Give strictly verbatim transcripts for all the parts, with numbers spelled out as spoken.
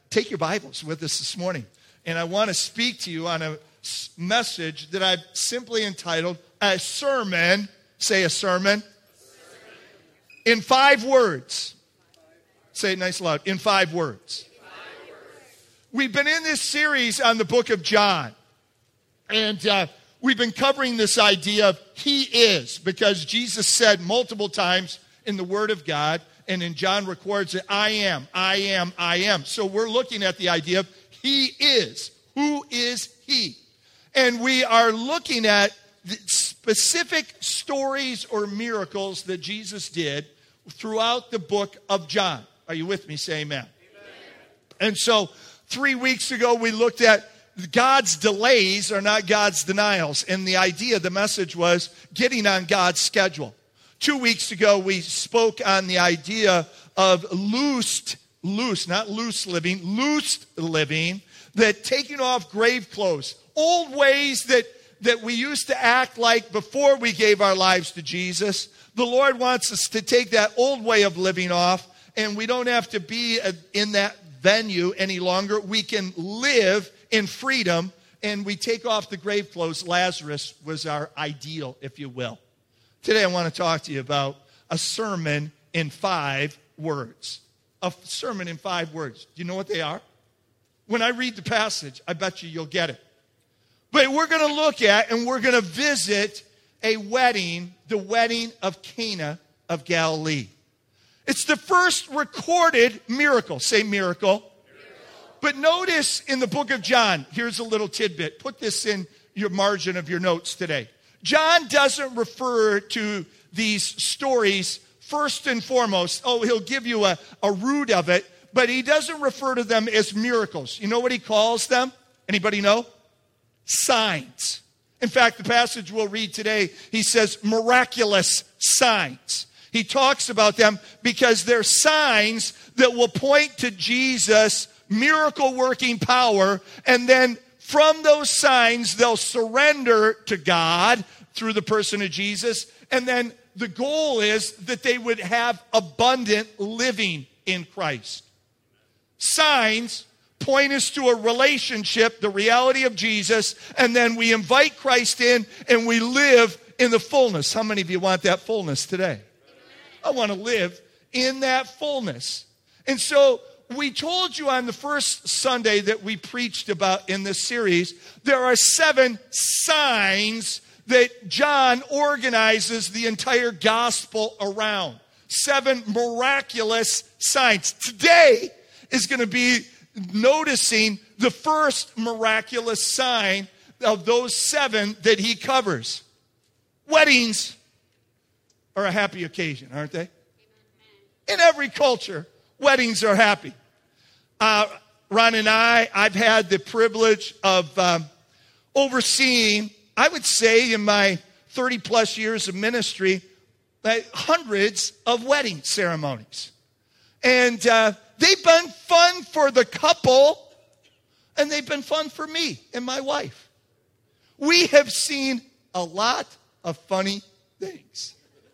take your Bibles with us this morning. And I want to speak to you on a message that I've simply entitled, A Sermon, say a sermon, in five words. Say it nice and loud, in five words. We've been in this series on the book of John. And uh, we've been covering this idea of He is, because Jesus said multiple times in the Word of God, and in John records it, I am, I am, I am. So we're looking at the idea of He is. Who is He? And we are looking at the specific stories or miracles that Jesus did throughout the book of John. Are you with me? Say amen. Amen. And so three weeks ago we looked at God's delays are not God's denials. And the idea, the message was getting on God's schedule. Two weeks ago, we spoke on the idea of loosed, loose, not loose living, loosed living, that taking off grave clothes, old ways that, that we used to act like before we gave our lives to Jesus. The Lord wants us to take that old way of living off, and we don't have to be in that venue any longer. We can live in freedom, and we take off the grave clothes. Lazarus was our ideal, if you will. Today I want to talk to you about a sermon in five words. A sermon in five words. Do you know what they are? When I read the passage, I bet you you'll get it. But we're going to look at and we're going to visit a wedding, the wedding of Cana of Galilee. It's the first recorded miracle. Say miracle. But notice in the book of John, here's a little tidbit. Put this in your margin of your notes today. John doesn't refer to these stories first and foremost. Oh, he'll give you a, a root of it, but he doesn't refer to them as miracles. You know what he calls them? Anybody know? Signs. In fact, the passage we'll read today, he says miraculous signs. He talks about them because they're signs that will point to Jesus' miracle-working power, and then from those signs, they'll surrender to God through the person of Jesus. And then the goal is that they would have abundant living in Christ. Signs point us to a relationship, the reality of Jesus, and then we invite Christ in and we live in the fullness. How many of you want that fullness today? I want to live in that fullness. And so we told you on the first Sunday that we preached about in this series, there are seven signs that John organizes the entire gospel around. Seven miraculous signs. Today is going to be noticing the first miraculous sign of those seven that he covers. Weddings are a happy occasion, aren't they? In every culture, weddings are happy. Uh, Ron and I, I've had the privilege of um, overseeing, I would say in my thirty plus years of ministry, uh, hundreds of wedding ceremonies. And uh, they've been fun for the couple, and they've been fun for me and my wife. We have seen a lot of funny things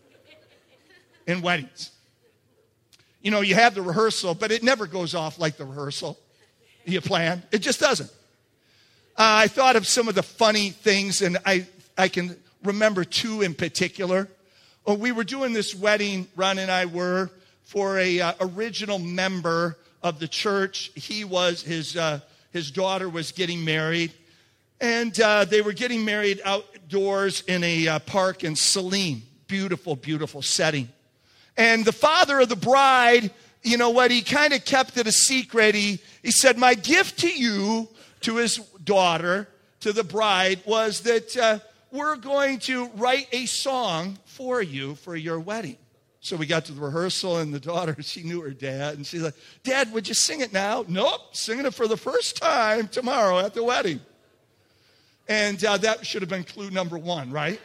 in weddings. You know, you have the rehearsal, but it never goes off like the rehearsal you planned. It just doesn't. Uh, I thought of some of the funny things, and I, I can remember two in particular. Well, we were doing this wedding, Ron and I were, for a uh, original member of the church. He was, his, uh, his daughter was getting married, and uh, they were getting married outdoors in a uh, park in Saline. Beautiful, beautiful setting. And the father of the bride, you know what, he kind of kept it a secret. He, he said, my gift to you, to his daughter, to the bride, was that uh, we're going to write a song for you for your wedding. So we got to the rehearsal, and the daughter, she knew her dad, and she's like, Dad, would you sing it now? Nope, singing it for the first time tomorrow at the wedding. And uh, that should have been clue number one, right?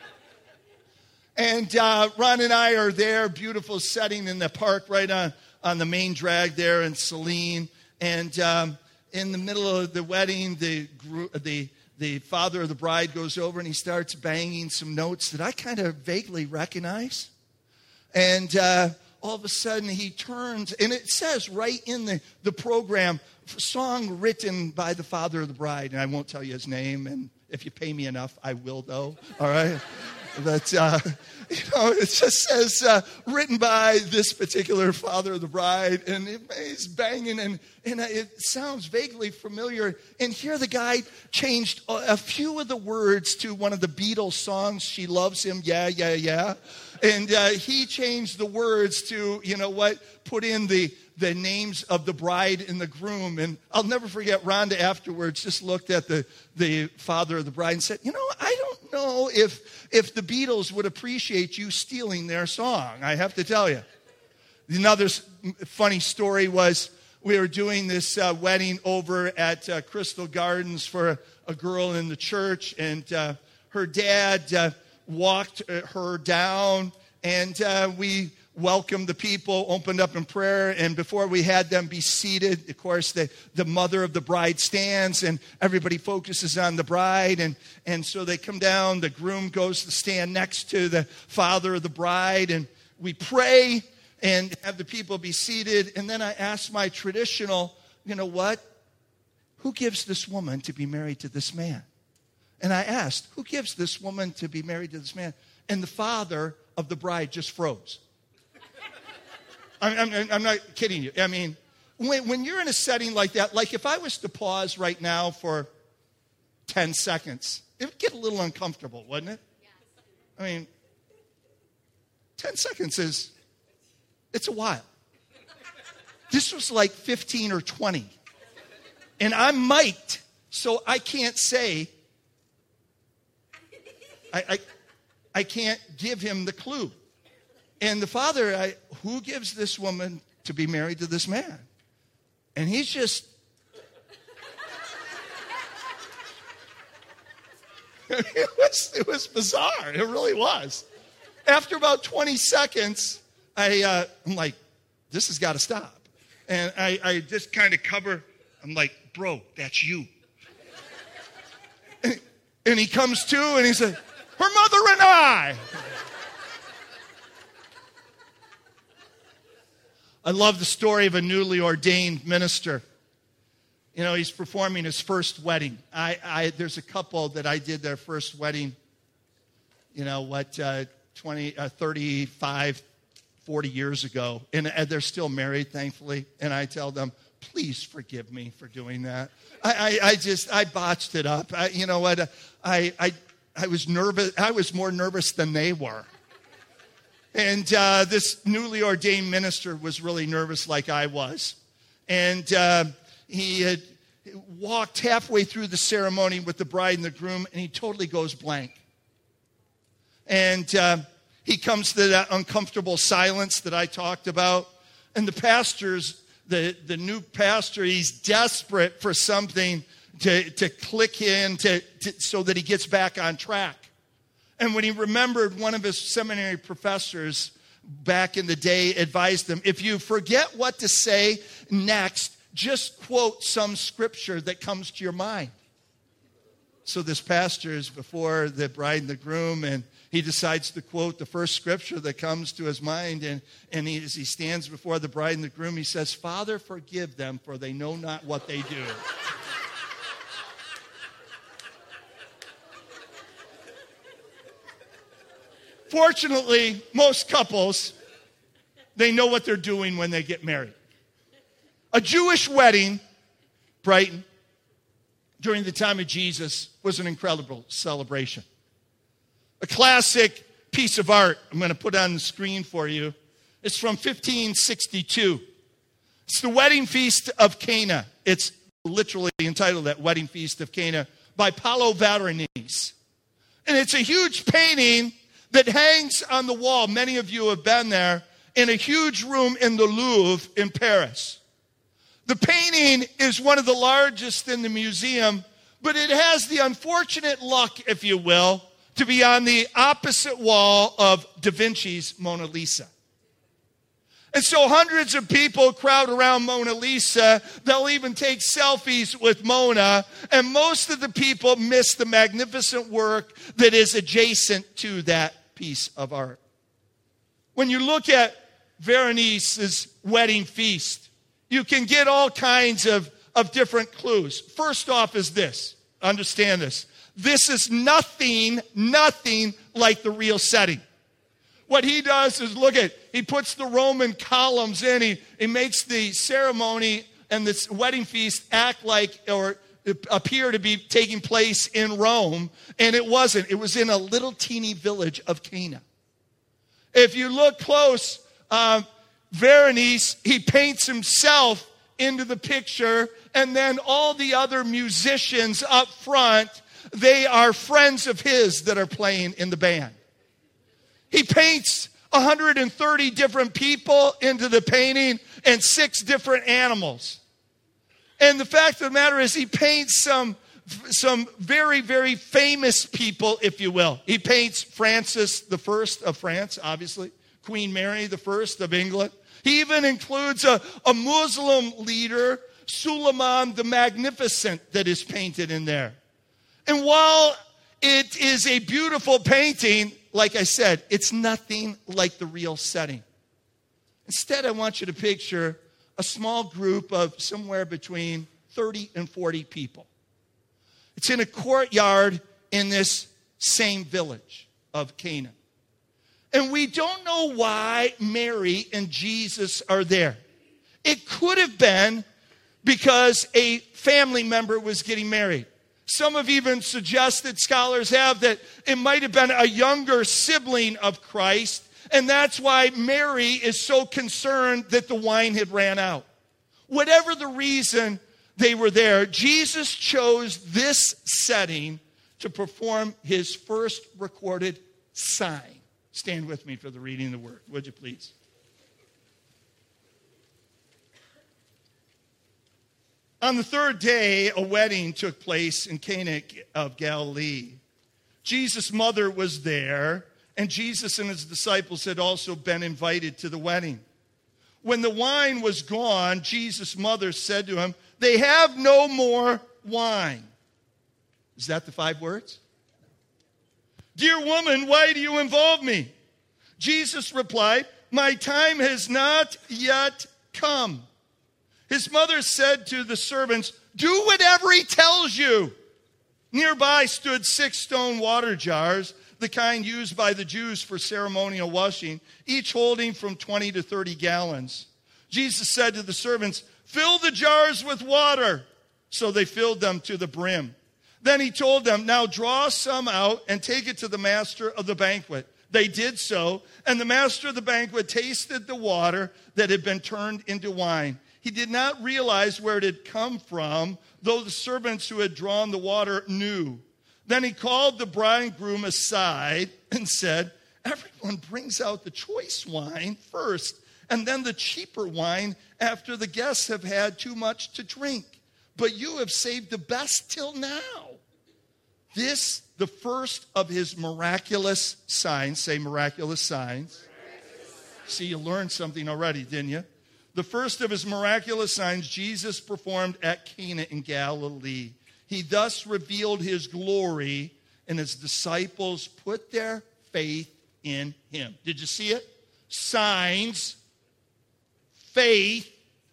And uh, Ron and I are there, beautiful setting in the park right on, on the main drag there in Saline. And um, in the middle of the wedding, the, the, the father of the bride goes over and he starts banging some notes that I kind of vaguely recognize. And uh, all of a sudden he turns, and it says right in the, the program, song written by the father of the bride, and I won't tell you his name, and if you pay me enough, I will though, all right? But, uh, you know, it just says, uh, written by this particular father of the bride, and it, he's banging, and, and it sounds vaguely familiar. And here the guy changed a, a few of the words to one of the Beatles songs, She Loves Him, Yeah, Yeah, Yeah. And uh, he changed the words to, you know what, put in the, the names of the bride and the groom. And I'll never forget, Rhonda afterwards just looked at the, the father of the bride and said, you know, I don't know if, if the Beatles would appreciate you stealing their song, I have to tell you. Another funny story was we were doing this uh, wedding over at uh, Crystal Gardens for a, a girl in the church, and uh, her dad uh, walked her down, and uh, we welcomed the people, opened up in prayer, and before we had them be seated, of course, the, the mother of the bride stands, and everybody focuses on the bride, and, and so they come down, the groom goes to stand next to the father of the bride, and we pray and have the people be seated, and then I ask my traditional, you know what, who gives this woman to be married to this man? And I asked, who gives this woman to be married to this man? And the father of the bride just froze. I'm, I'm, I'm not kidding you. I mean, when, when you're in a setting like that, like if I was to pause right now for ten seconds, it would get a little uncomfortable, wouldn't it? I mean, ten seconds is, it's a while. This was like fifteen or twenty. And I'm mic'd, so I can't say, I, I, I can't give him the clue. And the father, I, who gives this woman to be married to this man? And he's just, it was, it was bizarre. It really was. After about twenty seconds, I, uh, I'm like, this has got to stop. And I, I just kind of cover, I'm like, bro, that's you. And, and he comes to and he said, her mother and I. I love the story of a newly ordained minister. You know, he's performing his first wedding. I, I there's a couple that I did their first wedding, you know, what, uh, twenty, uh, thirty-five, forty years ago. And, and they're still married, thankfully. And I tell them, please forgive me for doing that. I, I, I just, I botched it up. I, you know what, I, I, I was nervous. I was more nervous than they were. And uh, this newly ordained minister was really nervous like I was. And uh, he had walked halfway through the ceremony with the bride and the groom, and he totally goes blank. And uh, he comes to that uncomfortable silence that I talked about. And the pastor's, the, the new pastor, he's desperate for something to, to click in to, to, so that he gets back on track. And when he remembered, one of his seminary professors back in the day advised him, if you forget what to say next, just quote some scripture that comes to your mind. So this pastor is before the bride and the groom, and he decides to quote the first scripture that comes to his mind. And, and he, as he stands before the bride and the groom, he says, Father, forgive them, for they know not what they do. Fortunately, most couples, they know what they're doing when they get married. A Jewish wedding, Brighton, during the time of Jesus, was an incredible celebration. A classic piece of art I'm going to put on the screen for you. It's from fifteen sixty-two. It's the Wedding Feast of Cana. It's literally entitled that, Wedding Feast of Cana, by Paolo Veronese. And it's a huge painting that hangs on the wall. Many of you have been there, in a huge room in the Louvre in Paris. The painting is one of the largest in the museum, but it has the unfortunate luck, if you will, to be on the opposite wall of Da Vinci's Mona Lisa. And so hundreds of people crowd around Mona Lisa. They'll even take selfies with Mona. And most of the people miss the magnificent work that is adjacent to that piece of art. When you look at Berenice's wedding feast, you can get all kinds of, of different clues. First off is this. Understand this. This is nothing, nothing like the real setting. What he does is, look at, he puts the Roman columns in. He, he makes the ceremony and this wedding feast act like, or appear to be taking place in Rome. And it wasn't. It was in a little teeny village of Cana. If you look close, uh, Berenice, he paints himself into the picture, and then all the other musicians up front, they are friends of his that are playing in the band. He paints one hundred thirty different people into the painting and six different animals. And the fact of the matter is, he paints some, some very, very famous people, if you will. He paints Francis the First of France, obviously, Queen Mary the First of England. He even includes a, a Muslim leader, Suleiman the Magnificent, that is painted in there. And while it is a beautiful painting, like I said, it's nothing like the real setting. Instead, I want you to picture a small group of somewhere between thirty and forty people. It's in a courtyard in this same village of Cana. And we don't know why Mary and Jesus are there. It could have been because a family member was getting married. Some have even suggested, scholars have, that it might have been a younger sibling of Christ, and that's why Mary is so concerned that the wine had ran out. Whatever the reason they were there, Jesus chose this setting to perform his first recorded sign. Stand with me for the reading of the word, would you please? On the third day, a wedding took place in Cana of Galilee. Jesus' mother was there, and Jesus and his disciples had also been invited to the wedding. When the wine was gone, Jesus' mother said to him, "They have no more wine." Is that the five words? "Dear woman, why do you involve me?" Jesus replied, "My time has not yet come." His mother said to the servants, "Do whatever he tells you." Nearby stood six stone water jars, the kind used by the Jews for ceremonial washing, each holding from twenty to thirty gallons. Jesus said to the servants, "Fill the jars with water." So they filled them to the brim. Then he told them, "Now draw some out and take it to the master of the banquet." They did so, and the master of the banquet tasted the water that had been turned into wine. He did not realize where it had come from, though the servants who had drawn the water knew. Then he called the bridegroom aside and said, "Everyone brings out the choice wine first, and then the cheaper wine after the guests have had too much to drink. But you have saved the best till now." This, the first of his miraculous signs. Say miraculous signs. Miraculous. See, you learned something already, didn't you? The first of his miraculous signs Jesus performed at Cana in Galilee. He thus revealed his glory, and his disciples put their faith in him. Did you see it? Signs, faith,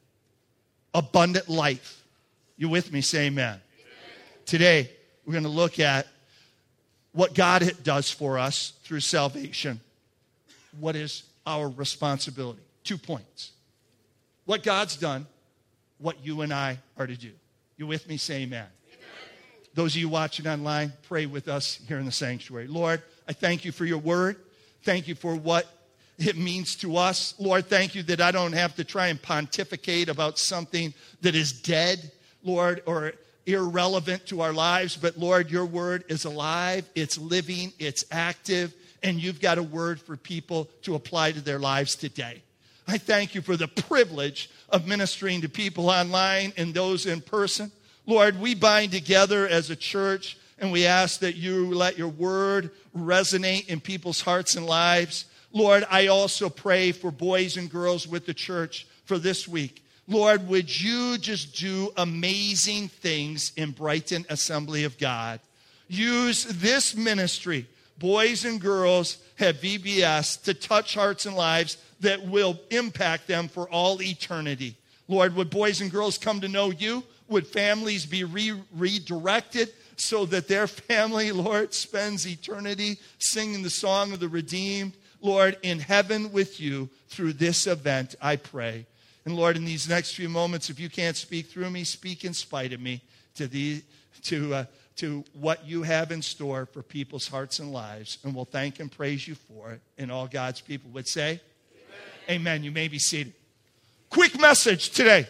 abundant life. You with me? Say amen. Amen. Today, we're going to look at what God does for us through salvation. What is our responsibility? Two points. What God's done, what you and I are to do. You with me? Say amen. Amen. Those of you watching online, pray with us here in the sanctuary. Lord, I thank you for your word. Thank you for what it means to us. Lord, thank you that I don't have to try and pontificate about something that is dead, Lord, or irrelevant to our lives. But Lord, your word is alive, it's living, it's active, and you've got a word for people to apply to their lives today. I thank you for the privilege of ministering to people online and those in person. Lord, we bind together as a church, and we ask that you let your word resonate in people's hearts and lives. Lord, I also pray for boys and girls with the church for this week. Lord, would you just do amazing things in Brighton Assembly of God? Use this ministry, boys and girls at V B S, to touch hearts and lives that will impact them for all eternity. Lord, would boys and girls come to know you? Would families be re- redirected so that their family, Lord, spends eternity singing the song of the redeemed? Lord, in heaven with you through this event, I pray. And Lord, in these next few moments, if you can't speak through me, speak in spite of me to the to uh, to what you have in store for people's hearts and lives. And we'll thank and praise you for it. And all God's people would say, amen. Amen. You may be seated. Quick message today.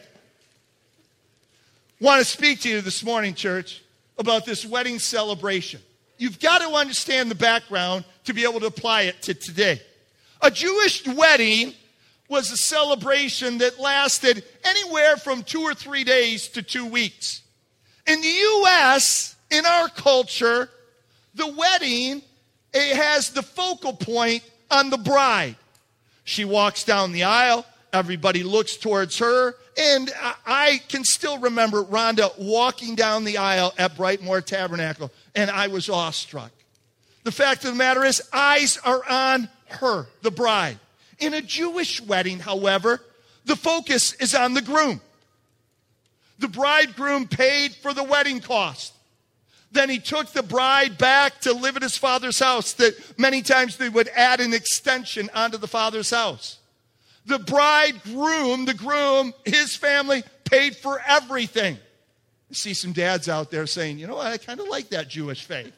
Want to speak to you this morning, church, about this wedding celebration. You've got to understand the background to be able to apply it to today. A Jewish wedding was a celebration that lasted anywhere from two or three days to two weeks. In the U S, in our culture, the wedding it has the focal point on the bride. She walks down the aisle. Everybody looks towards her. And I can still remember Rhonda walking down the aisle at Brightmoor Tabernacle, and I was awestruck. The fact of the matter is, eyes are on her, the bride. In a Jewish wedding, however, the focus is on the groom. The bridegroom paid for the wedding cost. Then he took the bride back to live at his father's house, that many times they would add an extension onto the father's house. The bridegroom, the groom, his family paid for everything. I see some dads out there saying, you know what, I kind of like that Jewish faith.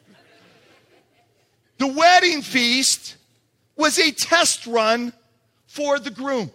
The wedding feast was a test run for the groom.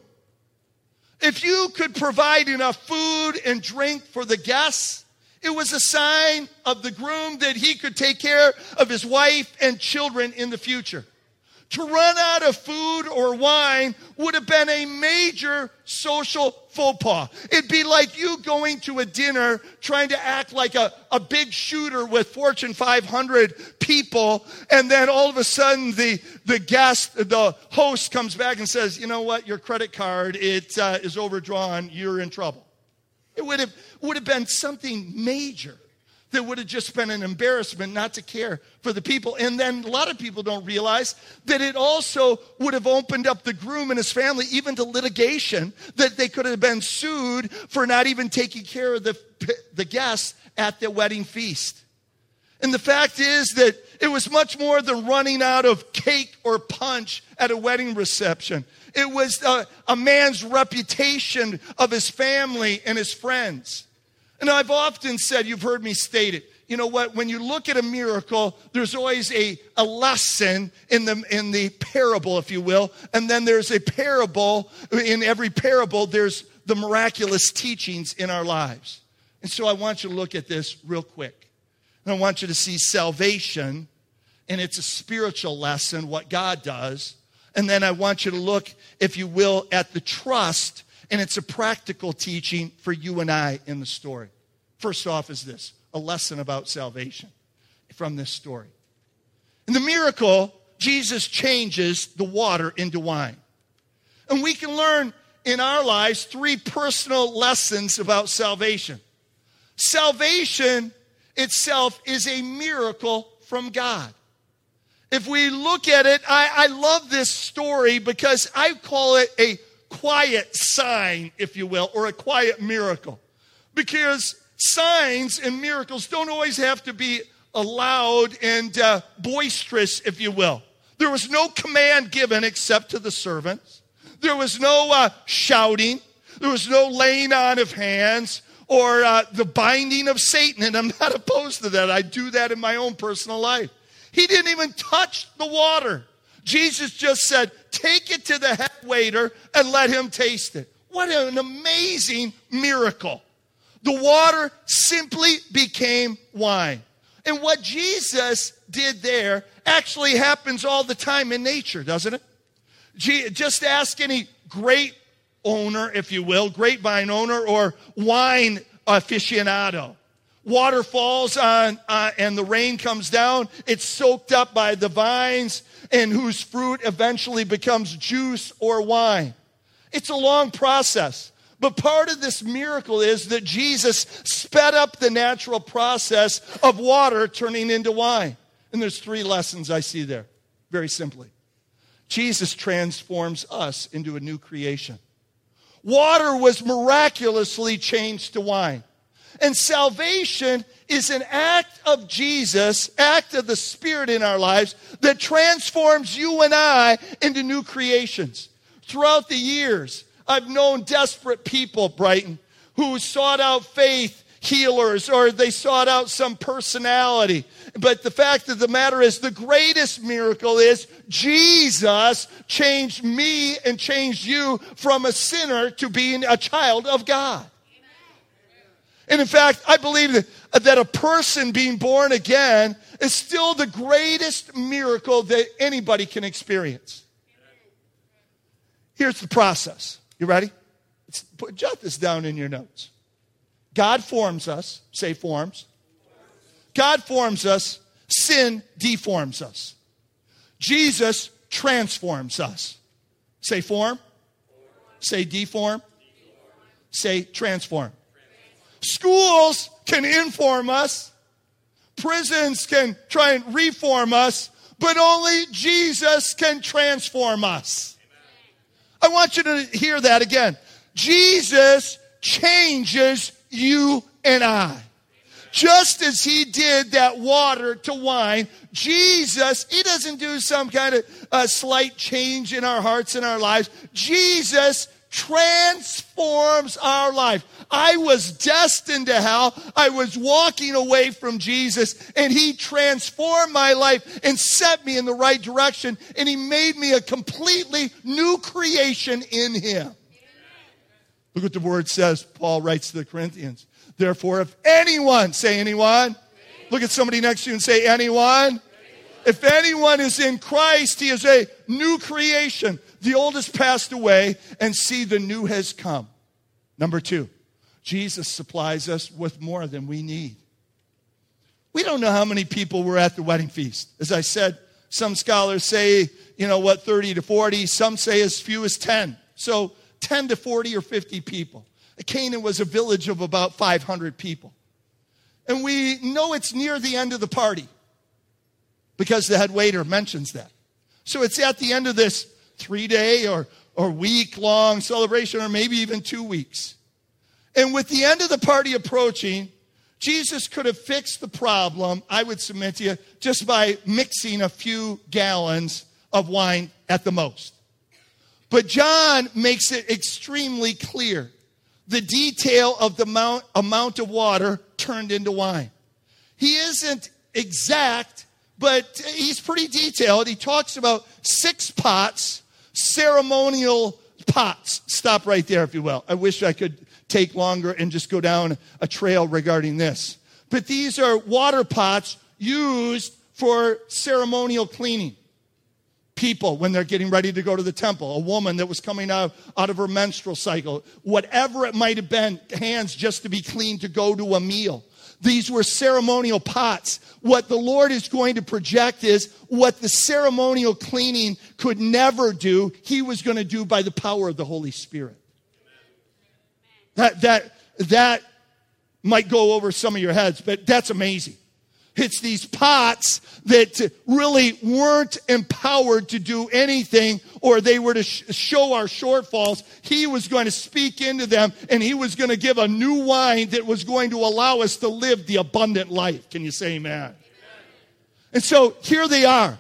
If you could provide enough food and drink for the guests, it was a sign of the groom that he could take care of his wife and children in the future. To run out of food or wine would have been a major social faux pas. It'd be like you going to a dinner trying to act like a, a big shooter with Fortune five hundred people, and then all of a sudden the, the guest, the host comes back and says, you know what, your credit card, it uh, is overdrawn, you're in trouble. It would have, would have been something major. That would have just been an embarrassment not to care for the people. And then a lot of people don't realize that it also would have opened up the groom and his family even to litigation, that they could have been sued for not even taking care of the, the guests at the wedding feast. And the fact is that it was much more than running out of cake or punch at a wedding reception. It was a, a man's reputation of his family and his friends. And I've often said, you've heard me state it, you know what, when you look at a miracle, there's always a, a lesson in the, in the parable, if you will. And then there's a parable, in every parable, there's the miraculous teachings in our lives. And so I want you to look at this real quick. And I want you to see salvation, and it's a spiritual lesson, what God does. And then I want you to look, if you will, at the trust. And it's a practical teaching for you and I in the story. First off is this, a lesson about salvation from this story. In the miracle, Jesus changes the water into wine. And we can learn in our lives three personal lessons about salvation. Salvation itself is a miracle from God. If we look at it, I, I love this story because I call it a quiet sign, if you will, or a quiet miracle. Because signs and miracles don't always have to be loud and uh, boisterous, if you will. There was no command given except to the servants. There was no uh, shouting. There was no laying on of hands or uh, the binding of Satan. And I'm not opposed to that. I do that in my own personal life. He didn't even touch the water. Jesus just said, take it to the head waiter and let him taste it. What an amazing miracle. The water simply became wine. And what Jesus did there actually happens all the time in nature, doesn't it? Just ask any grape owner, if you will, grapevine owner or wine aficionado. Water falls on, uh, and the rain comes down. It's soaked up by the vines, and whose fruit eventually becomes juice or wine. It's a long process. But part of this miracle is that Jesus sped up the natural process of water turning into wine. And there's three lessons I see there, very simply. Jesus transforms us into a new creation. Water was miraculously changed to wine. And salvation is an act of Jesus, act of the Spirit in our lives that transforms you and I into new creations. Throughout the years, I've known desperate people, Brighton, who sought out faith healers or they sought out some personality. But the fact of the matter is the greatest miracle is Jesus changed me and changed you from a sinner to being a child of God. And in fact, I believe that, that a person being born again is still the greatest miracle that anybody can experience. Here's the process. You ready? Let's put, jot this down in your notes. God forms us. Say forms. God forms us. Sin deforms us. Jesus transforms us. Say form. Say deform. Say transform. Schools can inform us. Prisons can try and reform us. But only Jesus can transform us. I want you to hear that again. Jesus changes you and I. Just as he did that water to wine, Jesus, he doesn't do some kind of uh, slight change in our hearts and our lives. Jesus transforms our life. I was destined to hell. I was walking away from Jesus, and he transformed my life and set me in the right direction, and he made me a completely new creation in him. Look what the word says. Paul writes to the Corinthians. Therefore, if anyone, say anyone. anyone. Look at somebody next to you and say anyone. anyone. If anyone is in Christ, he is a new creation. The old has passed away, and see, the new has come. Number two, Jesus supplies us with more than we need. We don't know how many people were at the wedding feast. As I said, some scholars say, you know what, thirty to forty. Some say as few as ten. So ten to forty or fifty people. Canaan was a village of about five hundred people. And we know it's near the end of the party because the head waiter mentions that. So it's at the end of this three-day or, or week-long celebration, or maybe even two weeks. And with the end of the party approaching, Jesus could have fixed the problem, I would submit to you, just by mixing a few gallons of wine at the most. But John makes it extremely clear. The detail of the amount, amount of water turned into wine. He isn't exact, but he's pretty detailed. He talks about six pots, ceremonial pots. Stop right there, if you will. I wish I could take longer and just go down a trail regarding this. But these are water pots used for ceremonial cleaning. People, when they're getting ready to go to the temple, a woman that was coming out, out of her menstrual cycle, whatever it might have been, hands just to be clean to go to a meal. These were ceremonial pots. What the Lord is going to project is what the ceremonial cleaning could never do, he was going to do by the power of the Holy Spirit. That, that, that might go over some of your heads, but that's amazing. It's these pots that really weren't empowered to do anything, or they were to sh- show our shortfalls. He was going to speak into them, and he was going to give a new wine that was going to allow us to live the abundant life. Can you say amen? Amen. And so here they are.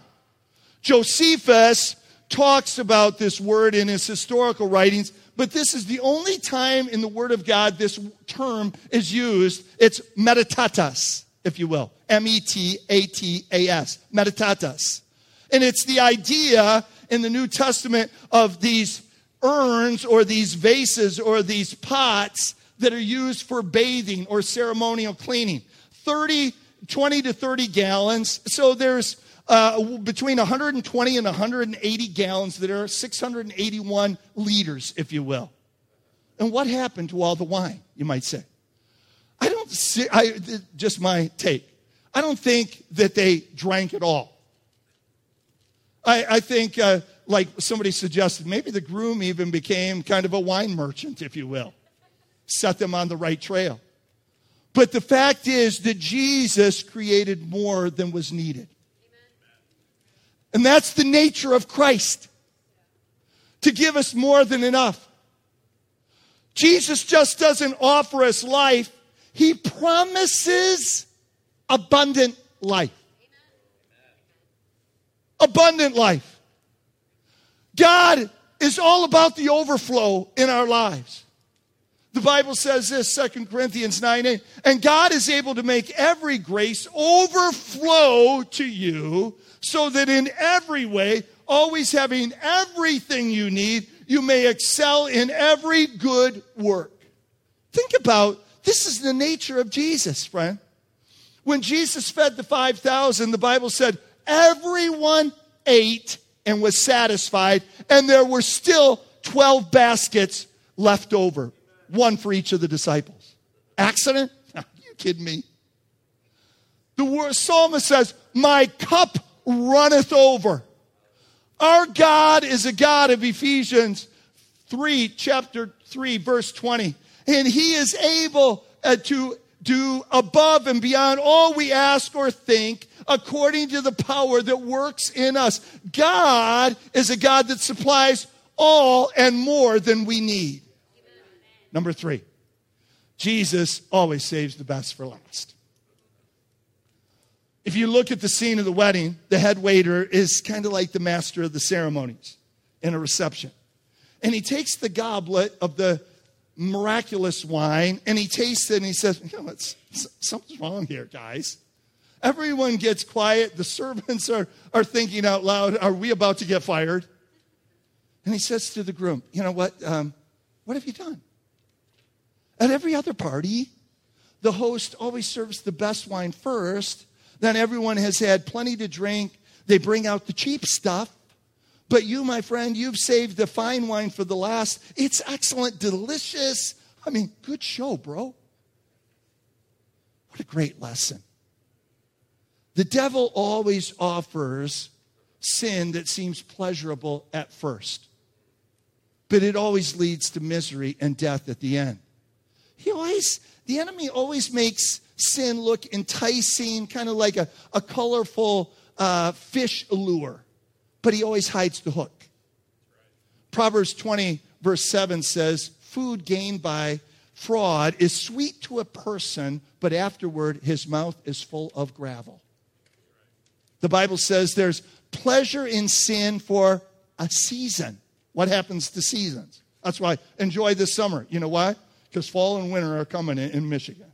Josephus talks about this word in his historical writings, but this is the only time in the Word of God this term is used. It's meditatas, if you will. M E T A T A S. Meditatas. And it's the idea in the New Testament of these urns or these vases or these pots that are used for bathing or ceremonial cleaning. thirty, twenty to thirty gallons. So there's uh, between one hundred twenty and one hundred eighty gallons that are six hundred eighty-one liters, if you will. And what happened to all the wine, you might say? I don't see, I, just my take. I don't think that they drank it all. I, I think, uh, like somebody suggested, maybe the groom even became kind of a wine merchant, if you will. Set them on the right trail. But the fact is that Jesus created more than was needed. And that's the nature of Christ. to give us more than enough. Jesus just doesn't offer us life. He promises abundant life. Abundant life. God is all about the overflow in our lives. The Bible says this, Second Corinthians nine eight, and God is able to make every grace overflow to you, so that in every way, always having everything you need, you may excel in every good work. Think about, this is the nature of Jesus, friend. When Jesus fed the five thousand, the Bible said, everyone ate and was satisfied, and there were still twelve baskets left over. One for each of the disciples. Accident? Are you kidding me? The word, psalmist says, my cup runneth over. Our God is a God of Ephesians three, chapter three, verse twenty. And he is able uh, to do above and beyond all we ask or think, according to the power that works in us. God is a God that supplies all and more than we need. Number three, Jesus always saves the best for last. If you look at the scene of the wedding, the head waiter is kind of like the master of the ceremonies in a reception. And he takes the goblet of the miraculous wine, and he tastes it, and he says, you know, it's, something's wrong here, guys. Everyone gets quiet. The servants are, are thinking out loud, are we about to get fired? And he says to the groom, you know what, um, what have you done? At every other party, the host always serves the best wine first. Then everyone has had plenty to drink. They bring out the cheap stuff. But you, my friend, you've saved the fine wine for the last. It's excellent, delicious. I mean, good show, bro. What a great lesson. The devil always offers sin that seems pleasurable at first. But it always leads to misery and death at the end. He always, the enemy always makes sin look enticing, kind of like a, a colorful uh, fish lure. But he always hides the hook. Proverbs twenty, verse seven says, food gained by fraud is sweet to a person, but afterward his mouth is full of gravel. The Bible says there's pleasure in sin for a season. What happens to seasons? That's why enjoy this summer. You know why? Because fall and winter are coming in, in Michigan.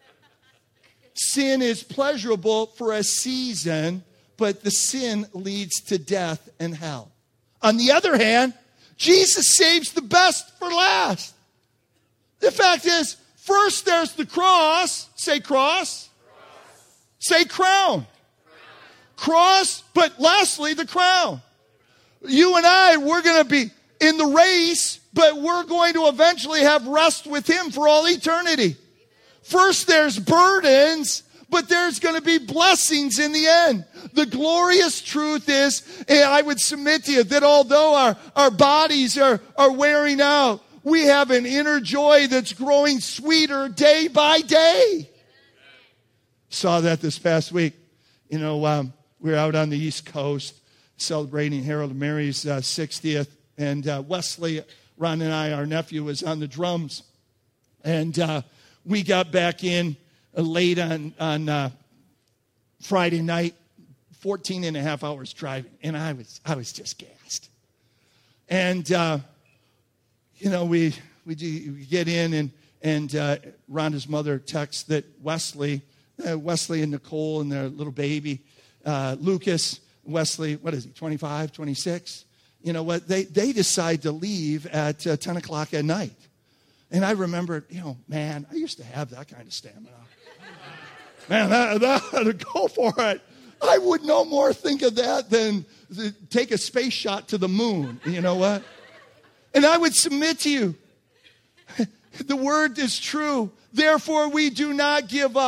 Sin is pleasurable for a season, but the sin leads to death and hell. On the other hand, Jesus saves the best for last. The fact is, first there's the cross. Say cross. Cross. Say crown. crown. Cross, but lastly, the crown. You and I, we're going to be in the race, but we're going to eventually have rest with him for all eternity. First there's burdens, but there's going to be blessings in the end. The glorious truth is, and I would submit to you, that although our, our bodies are, are wearing out, we have an inner joy that's growing sweeter day by day. Saw that this past week. You know, um, we were out on the East Coast celebrating Harold and Mary's uh, sixtieth. And uh, Wesley, Ron and I, our nephew, was on the drums. And uh, we got back in uh, late on, on uh, Friday night, fourteen and a half hours driving. And I was I was just gassed. And, uh, you know, we we, do, we get in, and, and uh, Rhonda's mother texts that Wesley, uh, Wesley and Nicole and their little baby, uh, Lucas, Wesley, what is he, twenty-five, twenty-six? You know what, they, they decide to leave at uh, ten o'clock at night. And I remember, you know, man, I used to have that kind of stamina. Man, that, that, go for it. I would no more think of that than take a space shot to the moon. You know what? And I would submit to you, the word is true. Therefore, we do not give up.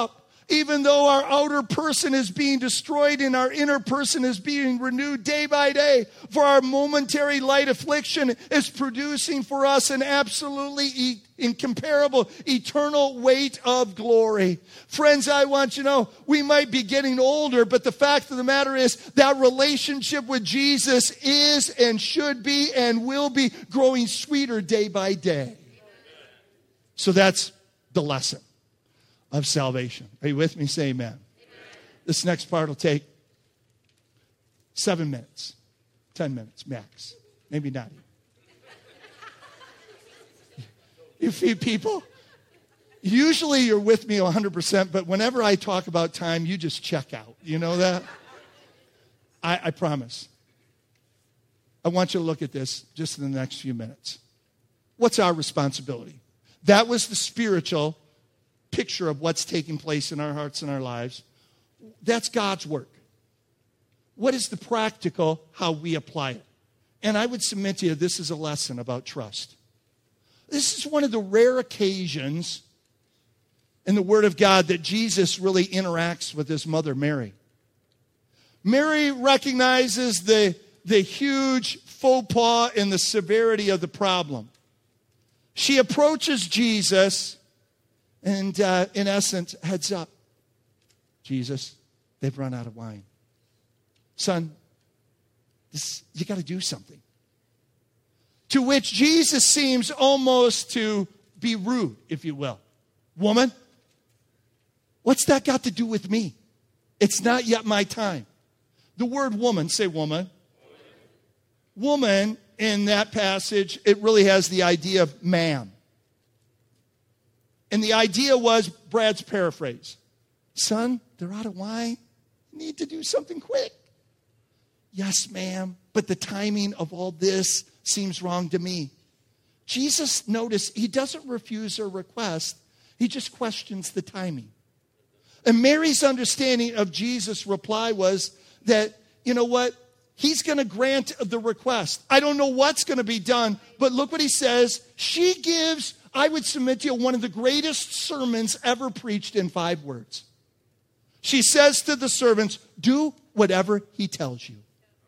even though our outer person is being destroyed and our inner person is being renewed day by day, for our momentary light affliction is producing for us an absolutely e- incomparable eternal weight of glory. Friends, I want you to know, we might be getting older, but the fact of the matter is that relationship with Jesus is and should be and will be growing sweeter day by day. So that's the lesson of salvation. Are you with me? Say amen. Amen. This next part will take seven minutes, ten minutes max, maybe not. You few people, usually you're with me one hundred percent, but whenever I talk about time, you just check out. You know that? I, I promise. I want you to look at this just in the next few minutes. What's our responsibility? That was the spiritual picture of what's taking place in our hearts and our lives. That's God's work. What is the practical, how we apply it? And I would submit to you, this is a lesson about trust. This is one of the rare occasions in the Word of God that Jesus really interacts with his mother, Mary. Mary recognizes the, the huge faux pas and the severity of the problem. She approaches Jesus and, uh, in essence, heads up. Jesus, they've run out of wine. Son, this, you got to do something. To which Jesus seems almost to be rude, if you will. Woman, what's that got to do with me? It's not yet my time. The word woman, say woman. Woman, in that passage, it really has the idea of man. And the idea was, Brad's paraphrase, son, they're out of wine. You need to do something quick. Yes, ma'am, but the timing of all this seems wrong to me. Jesus, notice, he doesn't refuse her request. He just questions the timing. And Mary's understanding of Jesus' reply was that, you know what? He's going to grant the request. I don't know what's going to be done, but look what he says. She gives, I would submit to you, one of the greatest sermons ever preached in five words. She says to the servants, do whatever he tells you.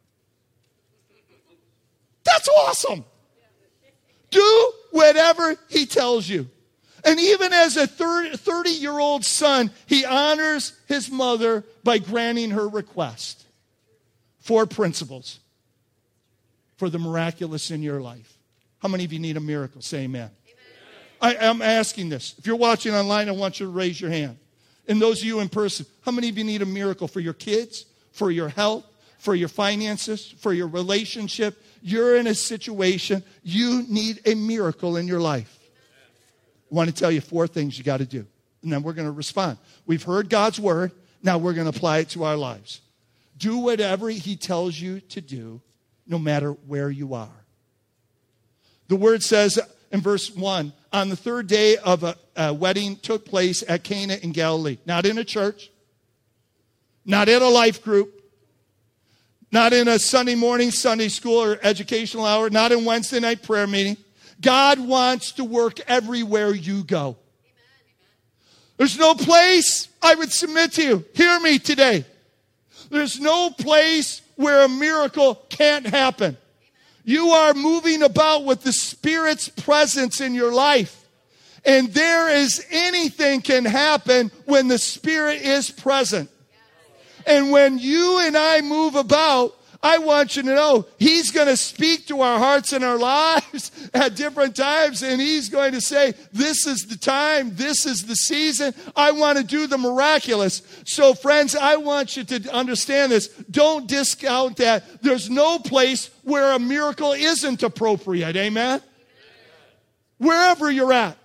That's awesome. Do whatever he tells you. And even as a thirty-year-old son, he honors his mother by granting her request. Four principles for the miraculous in your life. How many of you need a miracle? Say amen. Amen. I, I'm asking this. If you're watching online, I want you to raise your hand. And those of you in person, how many of you need a miracle for your kids, for your health, for your finances, for your relationship? You're in a situation, you need a miracle in your life. I want to tell you four things you got to do. And then we're going to respond. We've heard God's word. Now we're going to apply it to our lives. Do whatever he tells you to do, no matter where you are. The word says in verse one, on the third day of a, a wedding took place at Cana in Galilee. Not in a church, not in a life group, not in a Sunday morning Sunday school or educational hour, not in Wednesday night prayer meeting. God wants to work everywhere you go. There's no place, I would submit to you, hear me today. There's no place where a miracle can't happen. You are moving about with the Spirit's presence in your life. And there is anything can happen when the Spirit is present. And when you and I move about, I want you to know he's going to speak to our hearts and our lives at different times. And he's going to say, this is the time. This is the season. I want to do the miraculous. So friends, I want you to understand this. Don't discount that. There's no place where a miracle isn't appropriate. Amen? Wherever you're at.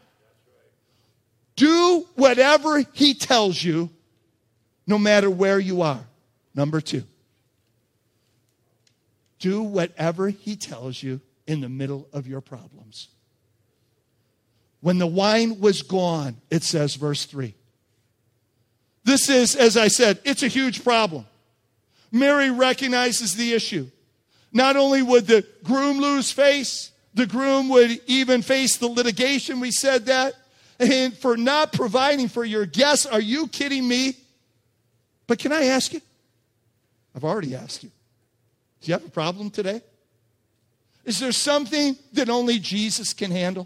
Do whatever he tells you, no matter where you are. Number two. Do whatever he tells you in the middle of your problems. When the wine was gone, it says, verse three. This is, as I said, it's a huge problem. Mary recognizes the issue. Not only would the groom lose face, the groom would even face the litigation, we said that. and for not providing for your guests. Are you kidding me? But can I ask you? I've already asked you. Do you have a problem today? Is there something that only Jesus can handle?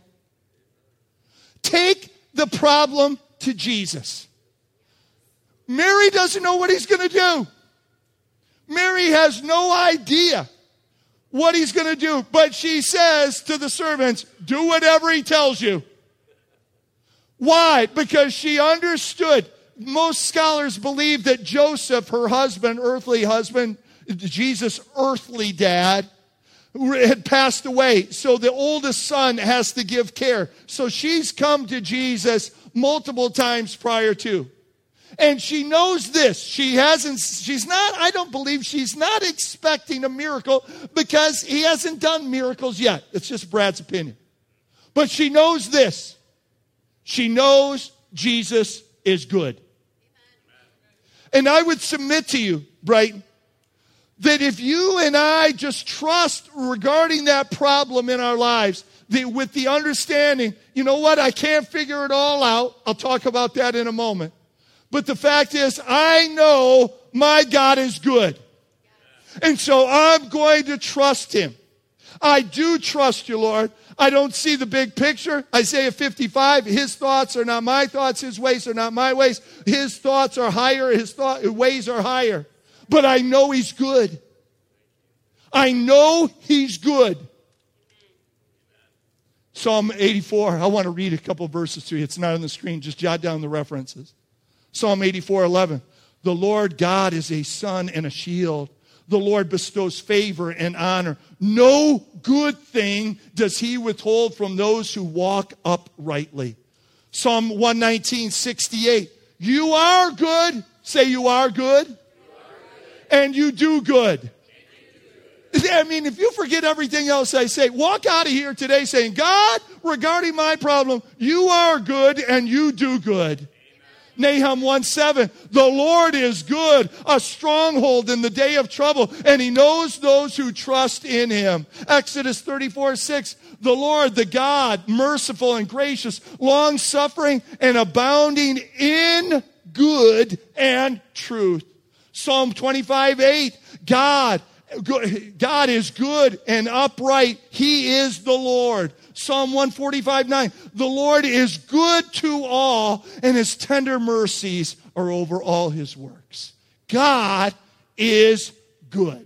Take the problem to Jesus. Mary doesn't know what he's going to do. Mary has no idea what he's going to do. But she says to the servants, do whatever he tells you. Why? Because she understood. Most scholars believe that Joseph, her husband, earthly husband, Jesus' earthly dad, had passed away. So the oldest son has to give care. So she's come to Jesus multiple times prior to. And she knows this. She hasn't, she's not, I don't believe she's not expecting a miracle because he hasn't done miracles yet. It's just Brad's opinion. But she knows this. She knows Jesus is good. And I would submit to you, Brighton, that if you and I just trust regarding that problem in our lives, the, with the understanding, you know what, I can't figure it all out. I'll talk about that in a moment. But the fact is, I know my God is good. And so I'm going to trust him. I do trust you, Lord. I don't see the big picture. Isaiah fifty-five, his thoughts are not my thoughts. His ways are not my ways. His thoughts are higher. His thought, ways are higher. But I know he's good. I know he's good. Psalm eighty-four, I want to read a couple verses to you. It's not on the screen. Just jot down the references. Psalm eighty-four, eleven. The Lord God is a sun and a shield. The Lord bestows favor and honor. No good thing does he withhold from those who walk uprightly. Psalm one nineteen, sixty-eight. You are good. Say you are good. You are good. And you do good. I mean, if you forget everything else I say, walk out of here today saying, God, regarding my problem, you are good and you do good. Nahum one seven, the Lord is good, a stronghold in the day of trouble, and he knows those who trust in him. Exodus thirty-four six, the Lord, the God, merciful and gracious, long-suffering and abounding in good and truth. Psalm twenty-five eight, God, God is good and upright. He is the Lord. Psalm one forty-five nine, the Lord is good to all, and his tender mercies are over all his works. God is good.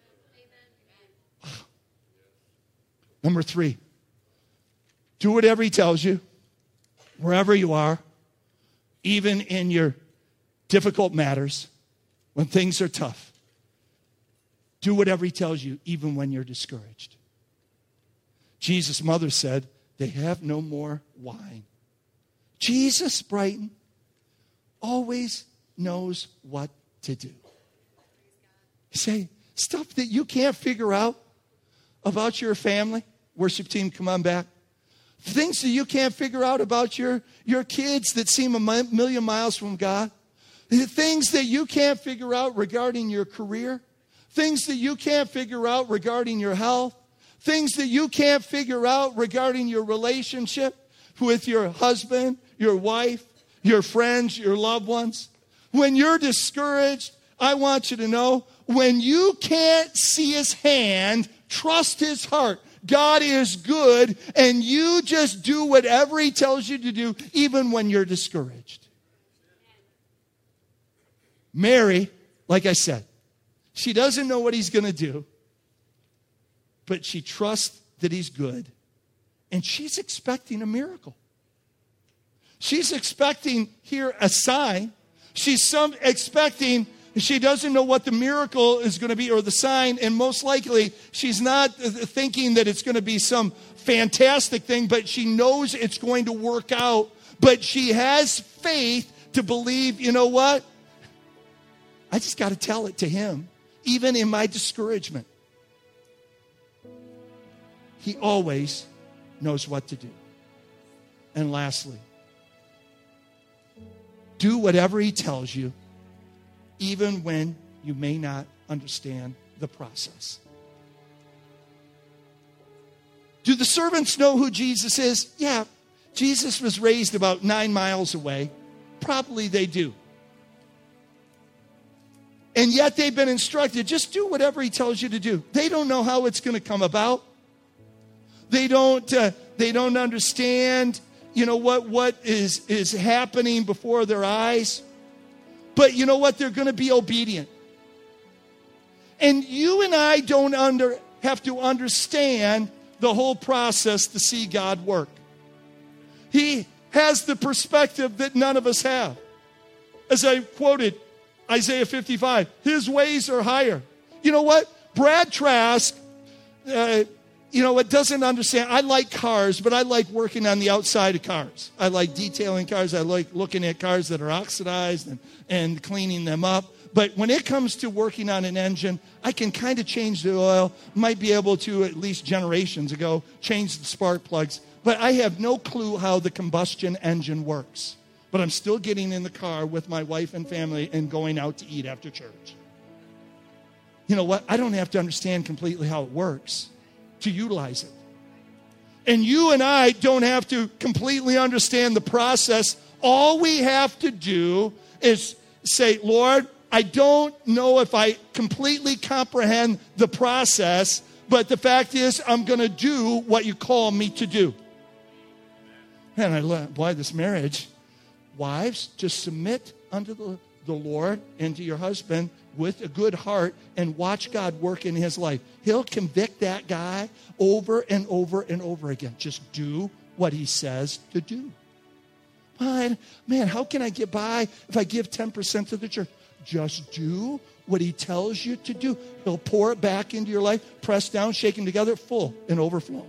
Number three, do whatever he tells you, wherever you are, even in your difficult matters, when things are tough. Do whatever he tells you, even when you're discouraged. Jesus' mother said, they have no more wine. Jesus, Brighton, always knows what to do. You say, stuff that you can't figure out about your family. Worship team, come on back. Things that you can't figure out about your, your kids that seem a million miles from God. Things that you can't figure out regarding your career. Things that you can't figure out regarding your health. Things that you can't figure out regarding your relationship with your husband, your wife, your friends, your loved ones. When you're discouraged, I want you to know, when you can't see his hand, trust his heart. God is good, and you just do whatever he tells you to do, even when you're discouraged. Mary, like I said, she doesn't know what he's going to do, but she trusts that he's good, and she's expecting a miracle. She's expecting here a sign. She's some expecting, she doesn't know what the miracle is going to be or the sign, and most likely she's not thinking that it's going to be some fantastic thing, but she knows it's going to work out. But she has faith to believe, you know what? I just got to tell it to him, even in my discouragement. He always knows what to do. And lastly, do whatever he tells you, even when you may not understand the process. Do the servants know who Jesus is? Yeah. Jesus was raised about nine miles away. Probably they do. And yet they've been instructed, just do whatever he tells you to do. They don't know how it's going to come about. They don't, uh, they don't understand, you know, what, what is, is happening before their eyes. But you know what? They're going to be obedient. And you and I don't under, have to understand the whole process to see God work. He has the perspective that none of us have. As I quoted Isaiah fifty-five, his ways are higher. You know what? Brad Trask, uh, you know, it doesn't understand. I like cars, but I like working on the outside of cars. I like detailing cars. I like looking at cars that are oxidized and, and cleaning them up. But when it comes to working on an engine, I can kind of change the oil. Might be able to, at least generations ago, change the spark plugs. But I have no clue how the combustion engine works. But I'm still getting in the car with my wife and family and going out to eat after church. You know what? I don't have to understand completely how it works to utilize it. And you and I don't have to completely understand the process. All we have to do is say, Lord, I don't know if I completely comprehend the process, but the fact is I'm going to do what you call me to do. And I love, why this marriage? Wives, just submit unto the, the Lord and to your husband with a good heart and watch God work in his life. He'll convict that guy over and over and over again. Just do what he says to do. Man, man, how can I get by if I give ten percent to the church? Just do what he tells you to do. He'll pour it back into your life, pressed down, shaken together, full and overflowing.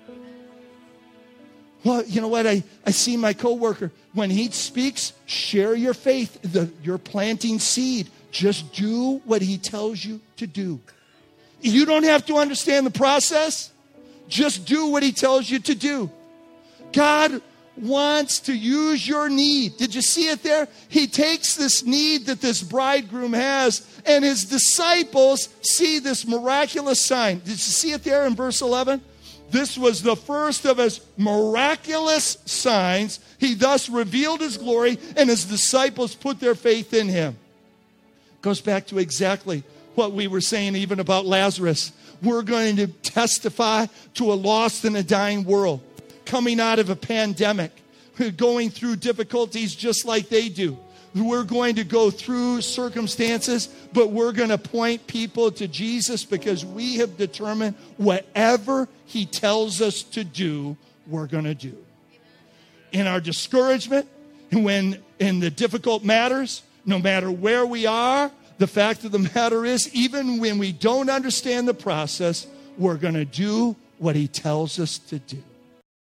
Well, you know what? I, I see my coworker. When he speaks, share your faith. The, you're planting seed. Just do what he tells you to do. You don't have to understand the process. Just do what he tells you to do. God wants to use your need. Did you see it there? He takes this need that this bridegroom has, and his disciples see this miraculous sign. Did you see it there in verse eleven? This was the first of his miraculous signs. He thus revealed his glory, and his disciples put their faith in him. Goes back to exactly what we were saying even about Lazarus. We're going to testify to a lost and a dying world, coming out of a pandemic, going through difficulties just like they do. We're going to go through circumstances, but we're going to point people to Jesus because we have determined whatever he tells us to do, we're going to do. In our discouragement, and when in the difficult matters, no matter where we are, the fact of the matter is, even when we don't understand the process, we're going to do what he tells us to do.